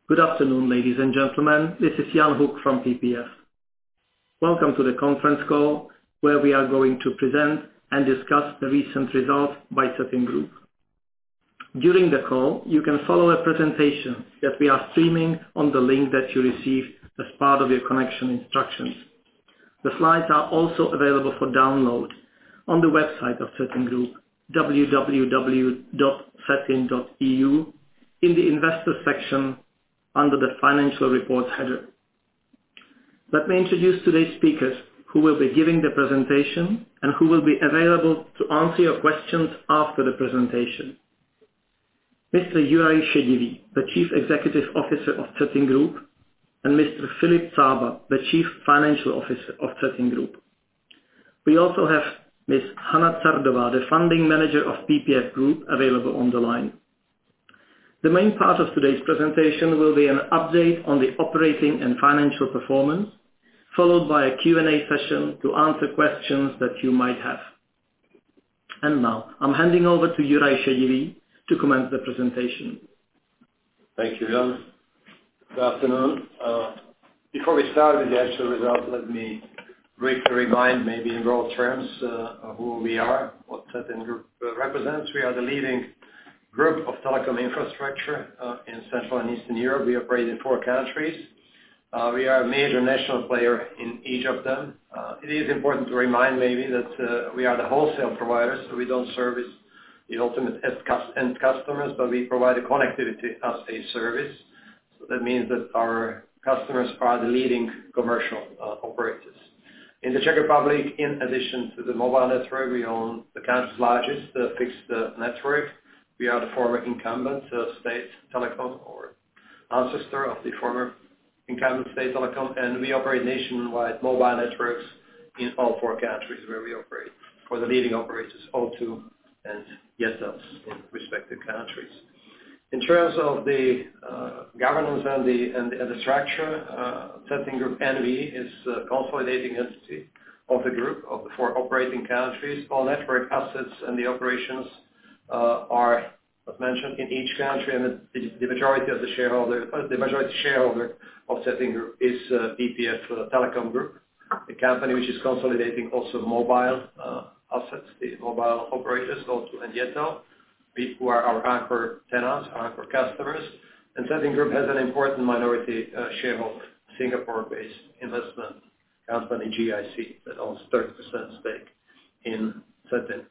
Good afternoon, ladies and gentlemen. This is Jan Hoek from PPF. Welcome to the conference call where we are going to present and discuss the recent results by Cetin Group. During the call, you can follow a presentation that we are streaming on the link that you received as part of your connection instructions. The slides are also available for download on the website of Cetin Group, www.cetin.eu, in the Investors section under the Financial Reports header. Let me introduce today's speakers who will be giving the presentation and who will be available to answer your questions after the presentation. Mr. Juraj Šedivý, the Chief Executive Officer of Cetin Group, and Mr. Filip Cába, the Chief Financial Officer of Cetin Group. We also have Ms. Hana Cardová, the Funding Manager of PPF Group, available on the line. The main part of today's presentation will be an update on the operating and financial performance, followed by a Q&A session to answer questions that you might have. And now, I'm handing over to Juraj Šedivý to commence the presentation. Thank you, Jan. Good afternoon. Before we start with the actual results, let me briefly remind, maybe in broad terms, of who we are, what Cetin Group represents. We are the leading group of telecom infrastructure in Central and Eastern Europe. We operate in 4 countries. We are a major national player in each of them. It is important to remind maybe that we are the wholesale providers, so we don't service the ultimate end customers, but we provide a connectivity as a service. So that means that our customers are the leading commercial operators. In the Czech Republic, in addition to the mobile network, we own the country's largest fixed network. We are the former incumbent State Telecom, or ancestor of the former incumbent State Telecom, and we operate nationwide mobile networks in all 4 countries where we operate for the leading operators, O2 and Jettel in respective countries. In terms of the governance and the structure, Cetin Group NV is a consolidating entity of the group of the 4 operating countries. All network assets and the operations are, as mentioned, in each country, and the majority of the majority shareholder of Cetin Group is PPF Telecom Group, the company which is consolidating also mobile assets, the mobile operators, O2 and Jettel, who are our anchor tenants, anchor customers. And Cetin Group has an important minority shareholder, Singapore-based investment company GIC, that owns 30% stake in Cetin.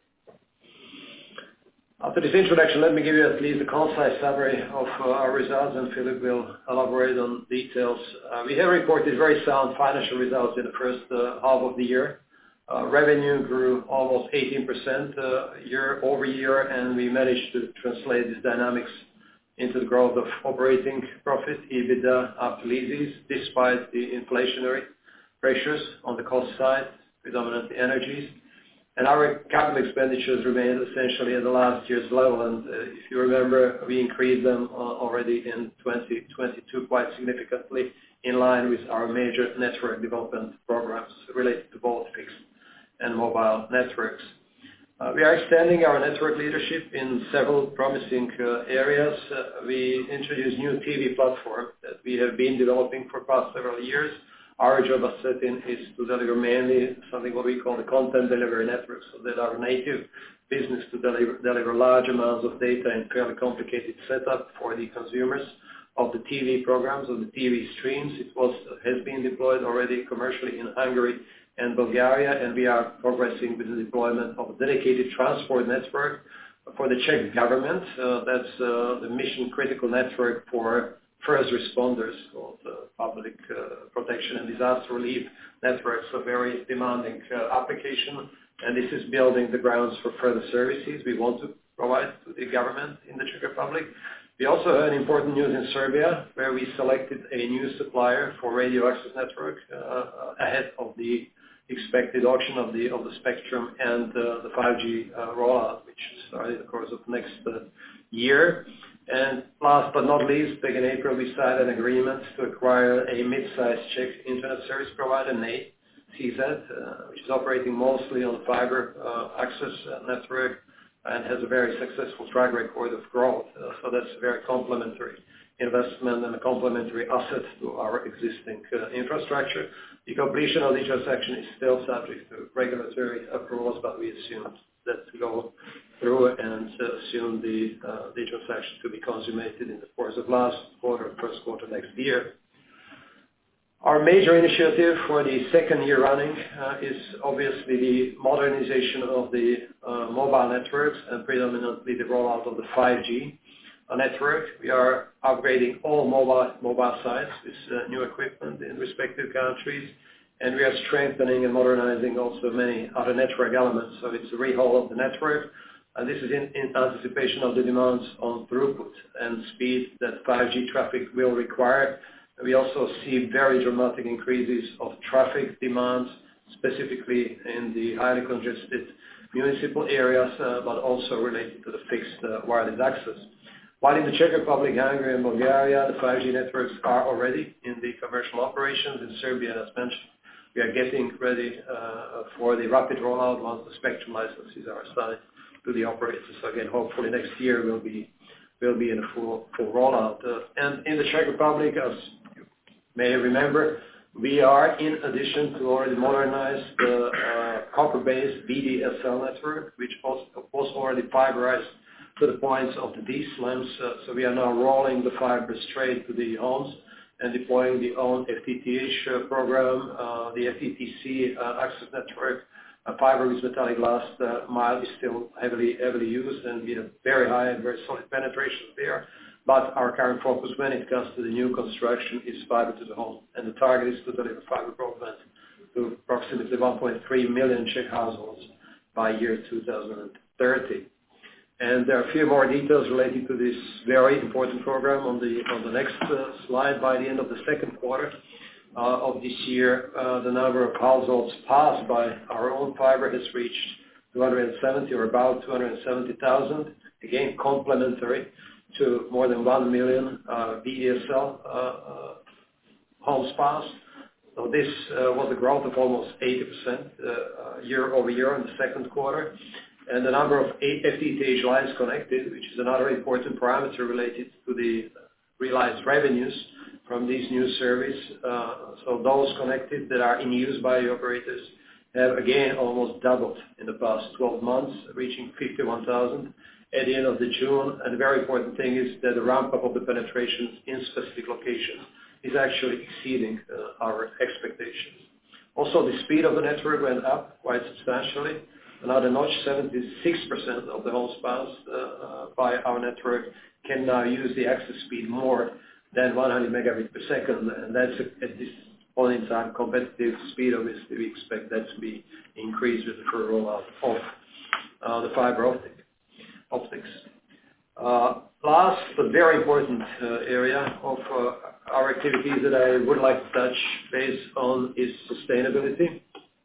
After this introduction, let me give you at least a concise summary of our results, and Philip will elaborate on details. We have reported very sound financial results in the first half of the year. Revenue grew almost 18% year over year, and we managed to translate these dynamics into the growth of operating profit, EBITDA after leases, despite the inflationary pressures on the cost side, predominantly energies. And our capital expenditures remained essentially at the last year's level. And if you remember, we increased them already in 2022 quite significantly, in line with our major network development programs related to both fixed and mobile networks. We are extending our network leadership in several promising areas. We introduced new TV platform that we have been developing for past several years. Our job at Cetin is to deliver mainly something what we call the content delivery network, so that our native business to deliver large amounts of data in fairly complicated setup for the consumers of the TV programs, of the TV streams. It has been deployed already commercially in Hungary and Bulgaria, and we are progressing with the deployment of a dedicated transport network for the Czech government. That's the mission-critical network for first responders, called Public Protection and Disaster Relief Networks, a very demanding application, and this is building the grounds for further services we want to provide to the government in the Czech Republic. We also had important news in Serbia, where we selected a new supplier for radio access network ahead of the expected auction of the spectrum and the 5G rollout, which started in the course of next year. And last but not least, back in April, we signed an agreement to acquire a mid-sized Czech internet service provider, CZ, which is operating mostly on the fiber access network and has a very successful track record of growth. So that's very complementary investment and a complementary asset to our existing infrastructure. The completion of the transaction is still subject to regulatory approvals, but we assume that to go through and assume the transaction to be consummated in the course of last quarter, first quarter next year. Our major initiative for the second year running is obviously the modernization of the mobile networks and predominantly the rollout of the 5G network. We are upgrading all mobile sites with new equipment in respective countries, and we are strengthening and modernizing also many other network elements. So it's a rehaul of the network, and this is in anticipation of the demands on throughput and speed that 5G traffic will require. We also see very dramatic increases of traffic demands, specifically in the highly congested municipal areas, but also related to the fixed wireless access. While in the Czech Republic, Hungary, and Bulgaria, the 5G networks are already in the commercial operations. In Serbia, as mentioned, we are getting ready for the rapid rollout once the spectrum licenses are assigned to the operators. So again, hopefully next year we'll be in a full rollout. And in the Czech Republic, as you may remember, we are, in addition to already modernized copper-based VDSL network, which was already fiberized to the points of the DSLAMs. So we are now rolling the fiber straight to the homes and deploying the own FTTH program. The FTTC access network, fiber with metallic last mile, is still heavily used, and we have very high and very solid penetration there. But our current focus when it comes to the new construction is fiber to the home, and the target is to deliver fiber broadband to approximately 1.3 million Czech households by year 2030. And there are a few more details relating to this very important program on the next slide. By the end of the second quarter of this year, the number of households passed by our own fiber has reached 270 or about 270,000, again complementary to more than 1 million VDSL homes passed. So this was a growth of almost 80% year over year in the second quarter. And the number of FTTH lines connected, which is another important parameter related to the realized revenues from these new service. So those connected that are in use by the operators have again almost doubled in the past 12 months, reaching 51,000 at the end of the June. And the very important thing is that the ramp-up of the penetrations in specific locations is actually exceeding our expectations. Also, the speed of the network went up quite substantially. Another notch, 76% of the homes passed by our network can now use the access speed more than 100 megabits per second, and that's at this point in time competitive speed. Obviously, we expect that to be increased with the further rollout of the fiber optics. Last but very important area of our activities that I would like to touch base on is sustainability.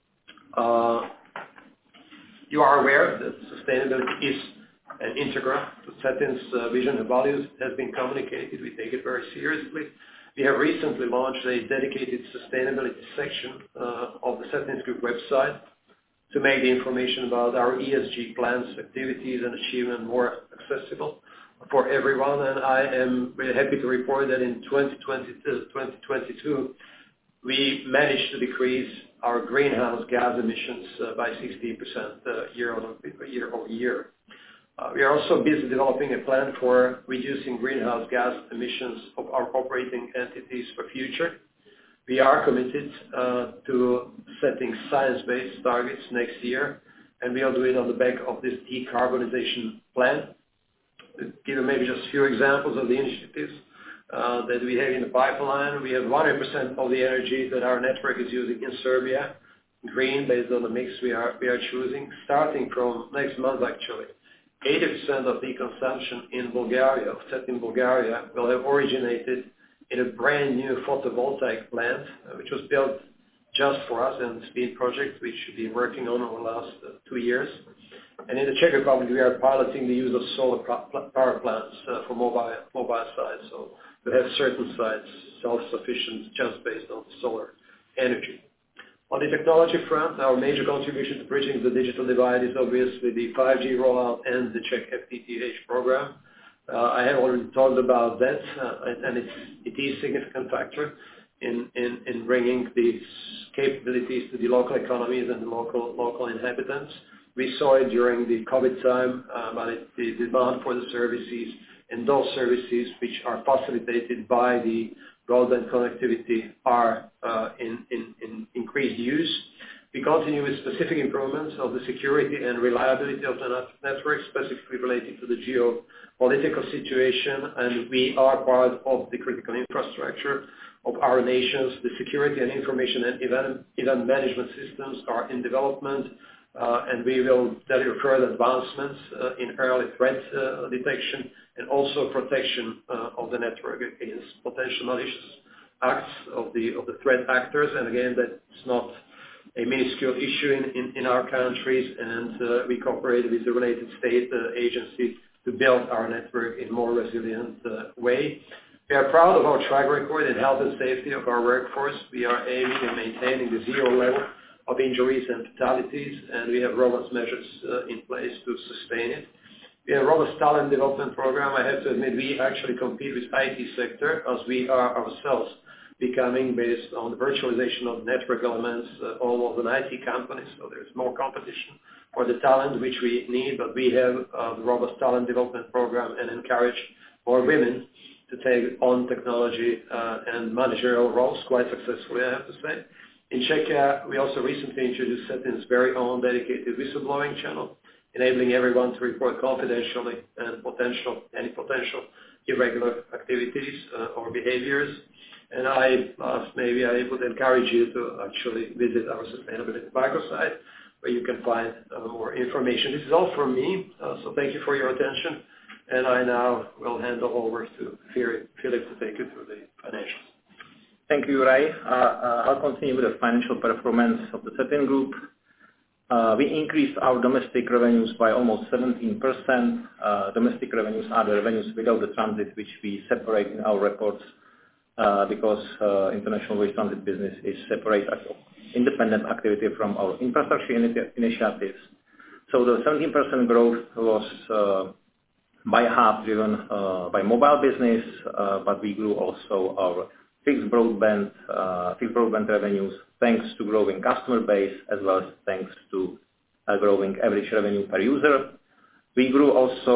You are aware that sustainability is an integral to CETIN's vision and values. It has been communicated. We take it very seriously. We have recently launched a dedicated sustainability section of the CETIN's Group website to make the information about our ESG plans, activities, and achievement more accessible for everyone. And I am really happy to report that in 2022, we managed to decrease our greenhouse gas emissions by 16% year over year. We are also busy developing a plan for reducing greenhouse gas emissions of our operating entities for future. We are committed to setting science-based targets next year, and we'll do it on the back of this decarbonization plan. To give you maybe just a few examples of the initiatives that we have in the pipeline. We have 100% of the energy that our network is using in Serbia, green, based on the mix we are choosing. Starting from next month, actually, 80% of the consumption in Bulgaria, of CETIN Bulgaria, will have originated in a brand new photovoltaic plant, which was built just for us, and it's been a project which we've been working on over the last 2 years. And in the Czech Republic, we are piloting the use of solar power plants for mobile sites. So we have certain sites self-sufficient just based on solar energy. On the technology front, our major contribution to bridging the digital divide is obviously the 5G rollout and the Czech FTTH program. I have already talked about that, and it is a significant factor in bringing these capabilities to the local economies and the local inhabitants. We saw it during the COVID time, but the demand for the services and those services which are facilitated by the broadband connectivity are in increased use. We continue with specific improvements of the security and reliability of the network, specifically related to the geopolitical situation, and we are part of the critical infrastructure of our nations. The security and information and event management systems are in development, and we will deliver further advancements in early threat detection and also protection of the network against potential malicious acts of the threat actors. And again, that's not a minuscule issue in our countries, and we cooperate with the related state agencies to build our network in a more resilient way. We are proud of our track record in health and safety of our workforce. We are aiming and maintaining the zero level of injuries and fatalities, and we have robust measures in place to sustain it. We have a robust talent development program. I have to admit, we actually compete with IT sector as we are ourselves becoming, based on the virtualization of network elements, almost an IT company, so there's more competition for the talent which we need, but we have a robust talent development program and encourage more women to take on technology and managerial roles quite successfully, I have to say. In Czechia, we also recently introduced Cetin's very own dedicated whistleblowing channel, enabling everyone to report confidentially and any potential irregular activities or behaviors. And maybe I would encourage you to actually visit our sustainability microsite, where you can find more information. This is all from me, so thank you for your attention. And I now will hand over to Philip to take you through the financials. Thank you, Juraj. I'll continue with the financial performance of the Cetin Group. We increased our domestic revenues by almost 17%. Domestic revenues are the revenues without the transit, which we separate in our reports because international waste transit business is separate independent activity from our infrastructure initiatives. So the 17% growth was by half driven by mobile business, but we grew also our fixed broadband revenues thanks to growing customer base as well as thanks to growing average revenue per user. We grew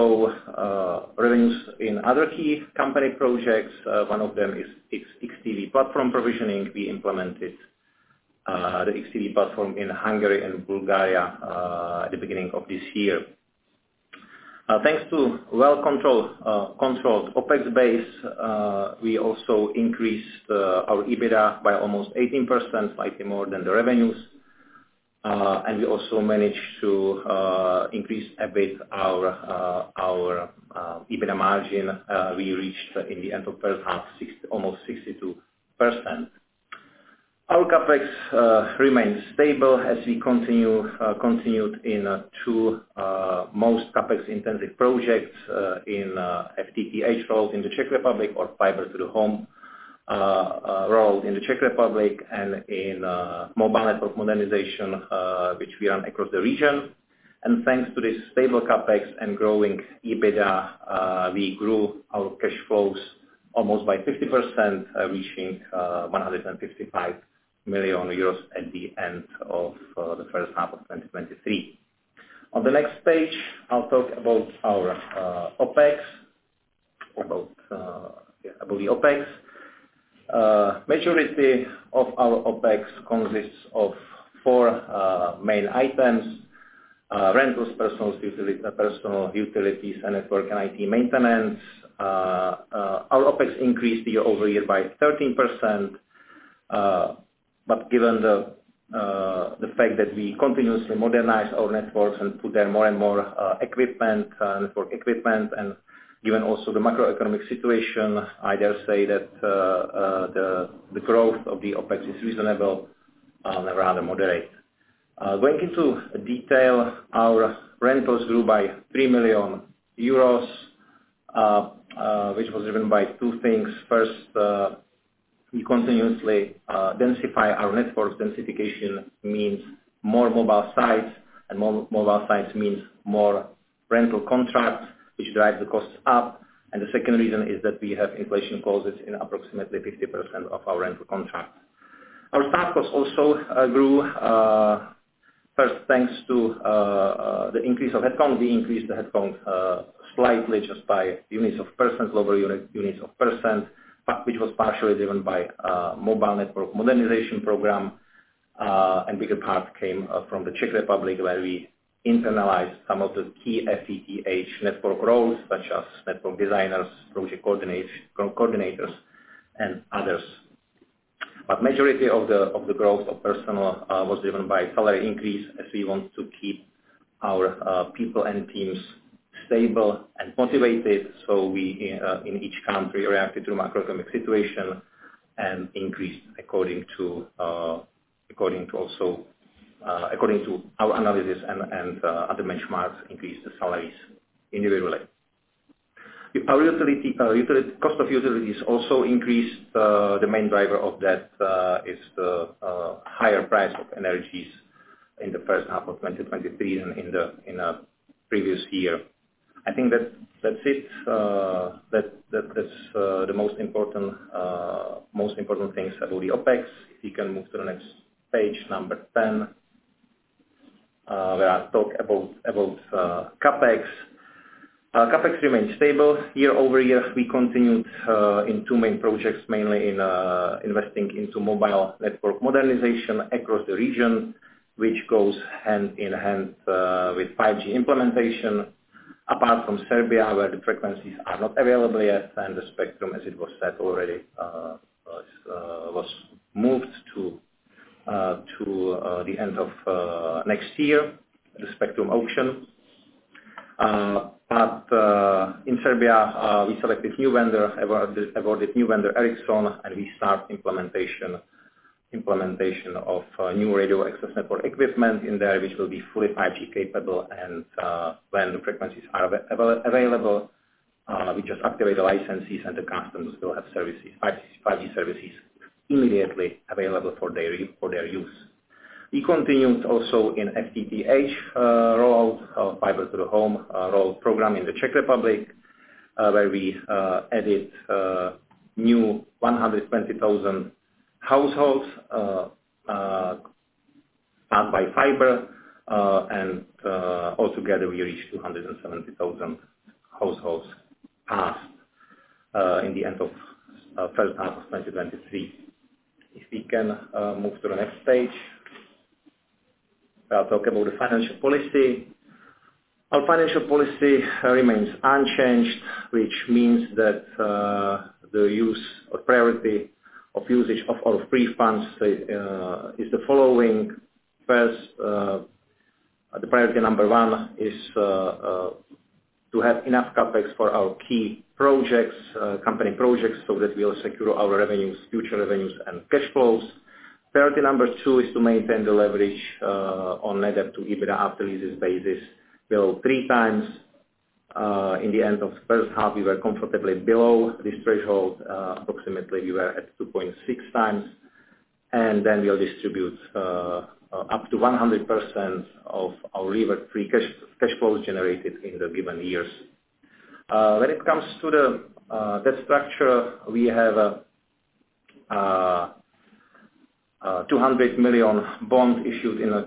also revenues in other key company projects. One of them is XTV platform provisioning. We implemented the XTV platform in Hungary and Bulgaria at the beginning of this year. Thanks to controlled OPEX base, we also increased our EBITDA by almost 18%, slightly more than the revenues. And we also managed to increase a bit our EBITDA margin. We reached in the end of first half almost 62%. Our capex remains stable as we continued in two most capex intensive projects in FTTH rollout in the Czech Republic or fiber to the home rollout in the Czech Republic, and in mobile network modernization which we run across the region. And thanks to this stable capex and growing EBITDA, we grew our cash flows almost by 50%, reaching 155 million euros at the end of the first half of 2023. On the next page, I'll talk about our OPEX, about the OPEX. Majority of our OPEX consists of four main items: rentals, personal utilities, and network and IT maintenance. Our OPEX increased year over year by 13%. But given the fact that we continuously modernize our networks and put there more and more network equipment, and given also the macroeconomic situation, I dare say that the growth of the OPEX is reasonable and rather moderate. Going into detail, our rentals grew by 3 million euros, which was driven by two things. First, we continuously densify our networks. Densification means more mobile sites, and more mobile sites means more rental contracts, which drive the costs up. And the second reason is that we have inflation clauses in approximately 50% of our rental contracts. Our staff costs also grew. First, thanks to the increase of headcount, we increased the headcount slightly just by units of percent, lower units of percent, which was partially driven by mobile network modernization program, and bigger part came from the Czech Republic, where we internalized some of the key FTTH network roles, such as network designers, project coordinators, and others. But majority of the growth of personnel was driven by salary increase, as we want to keep our people and teams stable and motivated. So we in each country reacted to the macroeconomic situation and increased according to our analysis and other benchmarks, increased the salaries individually. Our cost of utilities also increased. The main driver of that is the higher price of energies in the first half of 2023 than in the previous year. I think that's it. That's the most important things about the OPEX. If you can move to the next page, number 10, where I talk about CapEx. CapEx remains stable year over year. We continued in two main projects, mainly in investing into mobile network modernization across the region, which goes hand in hand with 5G implementation. Apart from Serbia, where the frequencies are not available yet, and the spectrum, as it was said already, was moved to the end of next year, the spectrum auction. But in Serbia, we selected new vendor, awarded new vendor Ericsson, and we start implementation of new radio access network equipment in there, which will be fully 5G capable. And when the frequencies are available, we just activate the licenses, and the customers will have services, 5G services, immediately available for their use. We continued also in FTTH rollout, fiber to the home rollout program in the Czech Republic, where we added new 120,000 households passed by fiber, and altogether we reached 270,000 households passed in the end of first half of 2023. If we can move to the next page. I'll talk about the financial policy. Our financial policy remains unchanged, which means that the use or priority of usage of our free funds is the following. First, the priority number one is to have enough capex for our key projects, company projects, so that we will secure our revenues, future revenues, and cash flows. Priority number two is to maintain the leverage on net debt to EBITDA after leases basis below 3 times. In the end of the first half, we were comfortably below this threshold. Approximately, we were at 2.6 times. And then we'll distribute up to 100% of our levered free cash flows generated in the given years. When it comes to the debt structure, we have a 200 million bond issued in a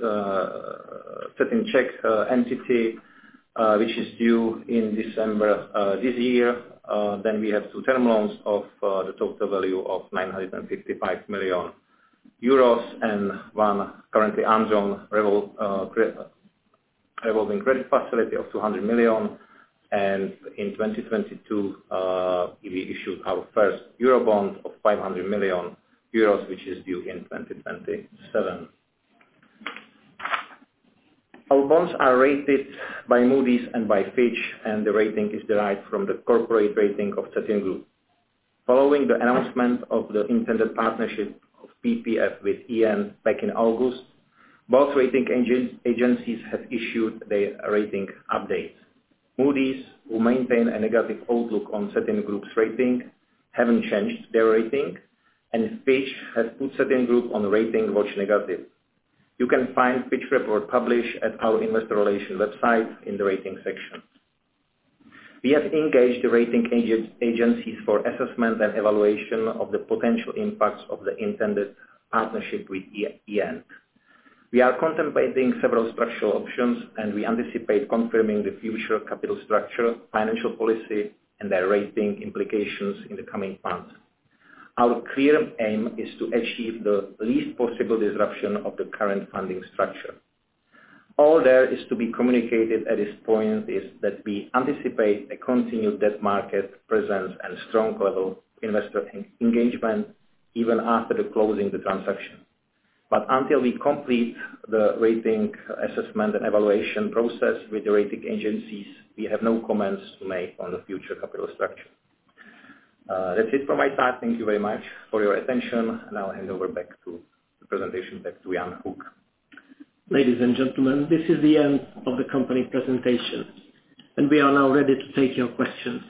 Czech entity, which is due in December this year. Then we have two term loans of the total value of 955 million euros and one currently undrawn revolving credit facility of 200 million. And in 2022, we issued our first Eurobond of 500 million euros, which is due in 2027. Our bonds are rated by Moody's and by Fitch, and the rating is derived from the corporate rating of Cetin Group. Following the announcement of the intended partnership of PPF with EN back in August, both rating agencies have issued their rating updates. Moody's, who maintain a negative outlook on Cetin Group's rating, haven't changed their rating, and Fitch has put Cetin Group on rating watch negative. You can find Fitch report published at our investor relations website in the rating section. We have engaged the rating agencies for assessment and evaluation of the potential impacts of the intended partnership with EN. We are contemplating several structural options, and we anticipate confirming the future capital structure, financial policy, and their rating implications in the coming months. Our clear aim is to achieve the least possible disruption of the current funding structure. All there is to be communicated at this point is that we anticipate a continued debt market presence and strong level of investor engagement even after the closing the transaction. But until we complete the rating assessment and evaluation process with the rating agencies, we have no comments to make on the future capital structure. That's it from my side. Thank you very much for your attention, and I'll hand over back to the presentation back to Jan Hoek. Ladies and gentlemen, this is the end of the company presentation, and we are now ready to take your questions.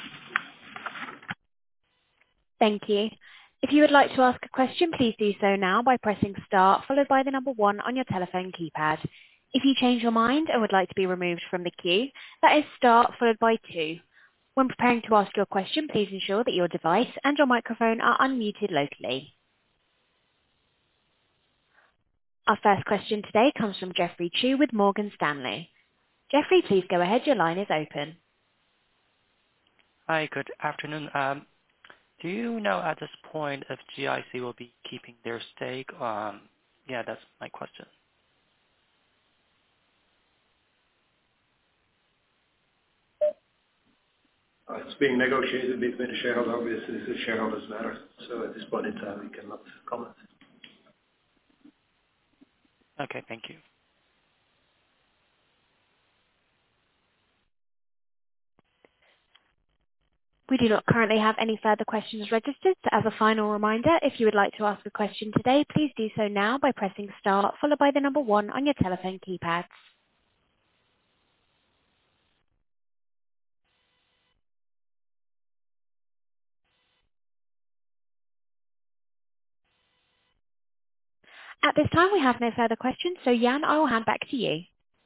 Thank you. If you would like to ask a question, please do so now by pressing star followed by the number 1 on your telephone keypad. If you change your mind and would like to be removed from the queue, that is star followed by 2. When preparing to ask your question, please ensure that your device and your microphone are unmuted locally. Our first question today comes from Geoffrey Chu with Morgan Stanley. Geoffrey, please go ahead. Your line is open. Hi, good afternoon. Do you know at this point if GIC will be keeping their stake? Yeah, that's my question. It's being negotiated between the shareholders. Obviously, it's a shareholders' matter. So at this point in time, we cannot comment. Okay, thank you. We do not currently have any further questions registered. So as a final reminder, if you would like to ask a question today, please do so now by pressing star followed by the number 1 on your telephone keypads. At this time, we have no further questions, so Jan, I will hand back to you.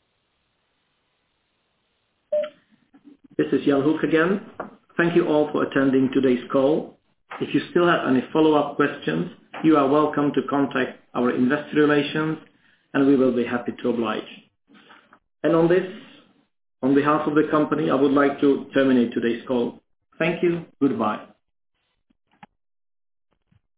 This is Jan Hoek again. Thank you all for attending today's call. If you still have any follow-up questions, you are welcome to contact our investor relations, and we will be happy to oblige. And on behalf of the company, I would like to terminate today's call. Thank you. Goodbye.